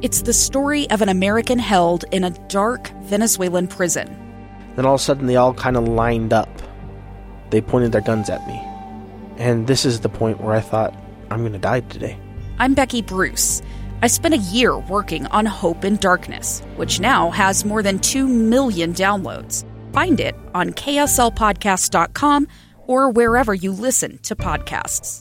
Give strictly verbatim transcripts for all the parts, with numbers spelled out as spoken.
It's the story of an American held in a dark Venezuelan prison. Then all of a sudden they all kind of lined up. They pointed their guns at me. And this is the point where I thought, I'm going to die today. I'm Becky Bruce. I spent a year working on Hope in Darkness, which now has more than two million downloads. Find it on K S L podcast dot com or wherever you listen to podcasts.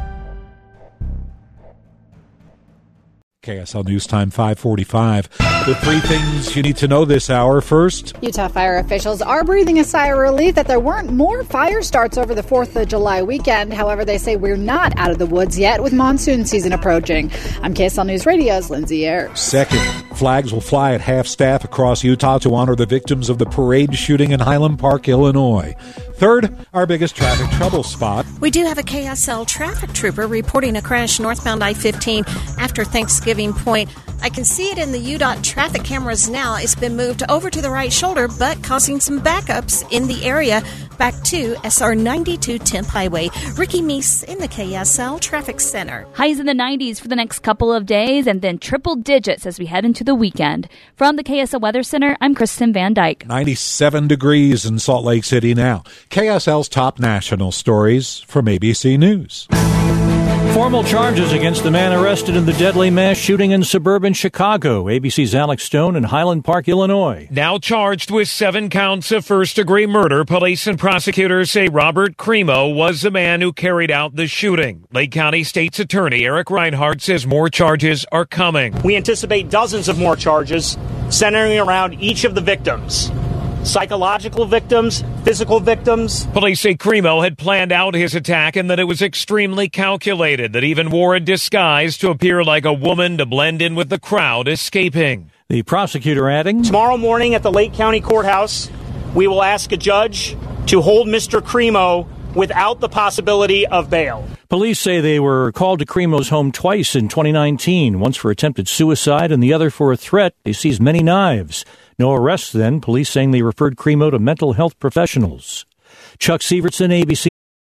K S L News Time five forty-five. The three things you need to know this hour. First, Utah fire officials are breathing a sigh of relief that there weren't more fire starts over the fourth of July weekend. However, they say we're not out of the woods yet with monsoon season approaching. I'm K S L News Radio's Lindsay Ayers. Second, flags will fly at half-staff across Utah to honor the victims of the parade shooting in Highland Park, Illinois. Third, our biggest traffic trouble spot. We do have a K S L traffic trooper reporting a crash northbound I fifteen after Thanksgiving Point. I can see it in the U DOT traffic cameras now. It's been moved over to the right shoulder, but causing some backups in the area back to S R ninety-two Temp Highway. Ricky Meese in the K S L Traffic Center. Highs in the nineties for the next couple of days and then triple digits as we head into the weekend. From the K S L Weather Center, I'm Kristen Van Dyke. ninety-seven degrees in Salt Lake City now. K S L's top national stories from A B C News. Formal charges against the man arrested in the deadly mass shooting in suburban Chicago. A B C's Alex Stone in Highland Park, Illinois. Now charged with seven counts of first-degree murder, police and prosecutors say Robert Crimo was the man who carried out the shooting. Lake County State's Attorney Eric Reinhardt says more charges are coming. We anticipate dozens of more charges centering around each of the victims. Psychological victims, physical victims. Police say Crimo had planned out his attack and that it was extremely calculated, that even wore a disguise to appear like a woman to blend in with the crowd escaping. The prosecutor adding, tomorrow morning at the Lake County Courthouse, we will ask a judge to hold Mister Crimo without the possibility of bail. Police say they were called to Crimo's home twice in twenty nineteen, once for attempted suicide and the other for a threat. They seized many knives. No arrests then, police saying they referred Crimo to mental health professionals. Chuck Severson, A B C.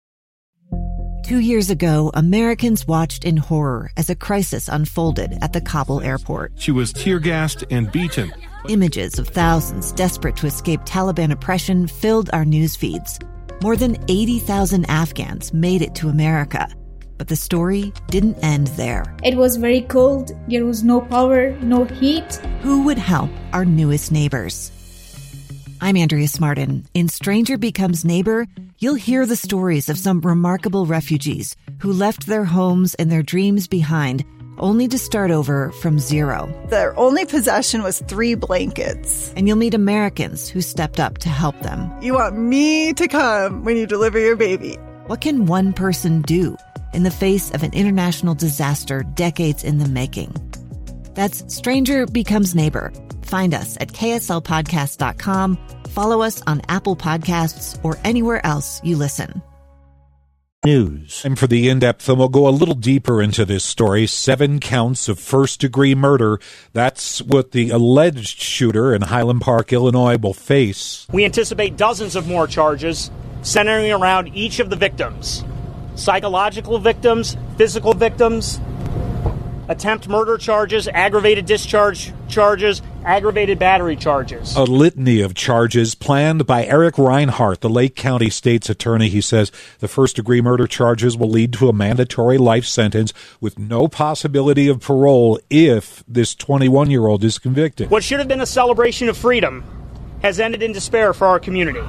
Two years ago, Americans watched in horror as a crisis unfolded at the Kabul airport. She was tear-gassed and beaten. Images of thousands desperate to escape Taliban oppression filled our news feeds. More than eighty thousand Afghans made it to America. But the story didn't end there. It was very cold. There was no power, no heat. Who would help our newest neighbors? I'm Andrea Smartin. In Stranger Becomes Neighbor, you'll hear the stories of some remarkable refugees who left their homes and their dreams behind, only to start over from zero. Their only possession was three blankets. And you'll meet Americans who stepped up to help them. You want me to come when you deliver your baby. What can one person do in the face of an international disaster decades in the making? That's Stranger Becomes Neighbor. Find us at K S L podcast dot com. Follow us on Apple Podcasts or anywhere else you listen. News. And for the in-depth, and we'll go a little deeper into this story. Seven counts of first-degree murder. That's what the alleged shooter in Highland Park, Illinois, will face. We anticipate dozens of more charges centering around each of the victims. Psychological victims, physical victims, attempt murder charges, aggravated discharge charges, aggravated battery charges. A litany of charges planned by Eric Reinhardt, the Lake County State's Attorney. He says the first-degree murder charges will lead to a mandatory life sentence with no possibility of parole if this twenty-one-year-old is convicted. What should have been a celebration of freedom has ended in despair for our community.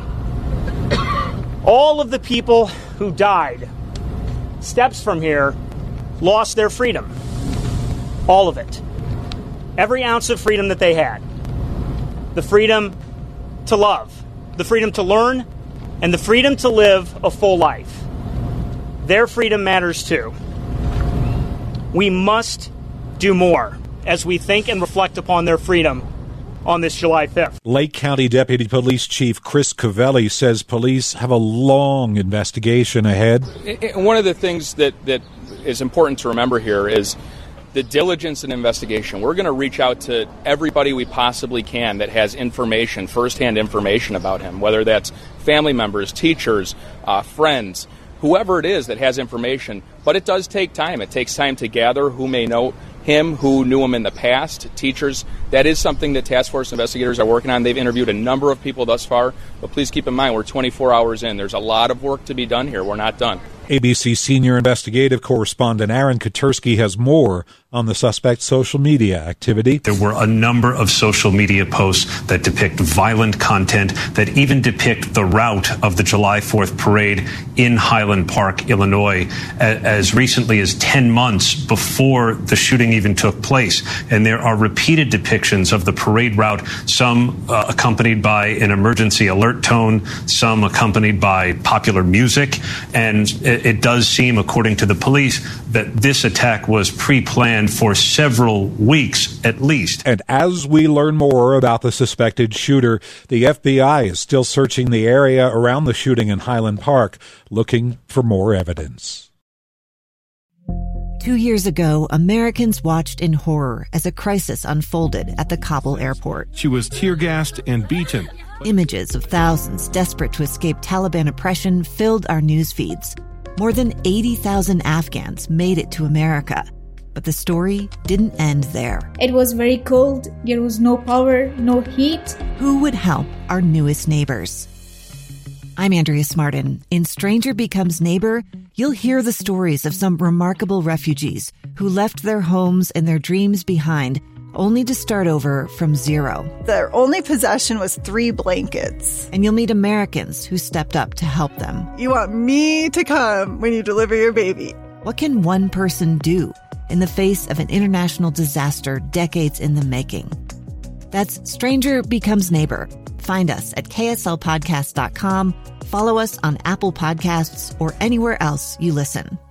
All of the people who died steps from here lost their freedom. All of it. Every ounce of freedom that they had. The freedom to love, the freedom to learn, and the freedom to live a full life. Their freedom matters too. We must do more as we think and reflect upon their freedom on this July fifth. Lake County Deputy Police Chief Chris Covelli says police have a long investigation ahead. One of the things that, that is important to remember here is the diligence and investigation. We're going to reach out to everybody we possibly can that has information, firsthand information about him, whether that's family members, teachers, uh, friends, whoever it is that has information. But it does take time. It takes time to gather who may know him, who knew him in the past, teachers. That is something that task force investigators are working on. They've interviewed a number of people thus far, but please keep in mind we're twenty-four hours in. There's a lot of work to be done here. We're not done. A B C senior investigative correspondent Aaron Katursky has more on the suspect's social media activity. There were a number of social media posts that depict violent content, that even depict the route of the July fourth parade in Highland Park, Illinois, as recently as ten months before the shooting even took place. And there are repeated depictions of the parade route, some uh, accompanied by an emergency alert tone, some accompanied by popular music. And it, it does seem, according to the police, that this attack was pre-planned for several weeks at least. And as we learn more about the suspected shooter, the F B I is still searching the area around the shooting in Highland Park, looking for more evidence. Two years ago, Americans watched in horror as a crisis unfolded at the Kabul airport. She was tear-gassed and beaten. Images of thousands desperate to escape Taliban oppression filled our news feeds. More than eighty thousand Afghans made it to America. But the story didn't end there. It was very cold. There was no power, no heat. Who would help our newest neighbors? I'm Andrea Smartin. In Stranger Becomes Neighbor, you'll hear the stories of some remarkable refugees who left their homes and their dreams behind, only to start over from zero. Their only possession was three blankets. And you'll meet Americans who stepped up to help them. You want me to come when you deliver your baby. What can one person do in the face of an international disaster decades in the making? That's Stranger Becomes Neighbor. Find us at K S L podcast dot com. Follow us on Apple Podcasts or anywhere else you listen.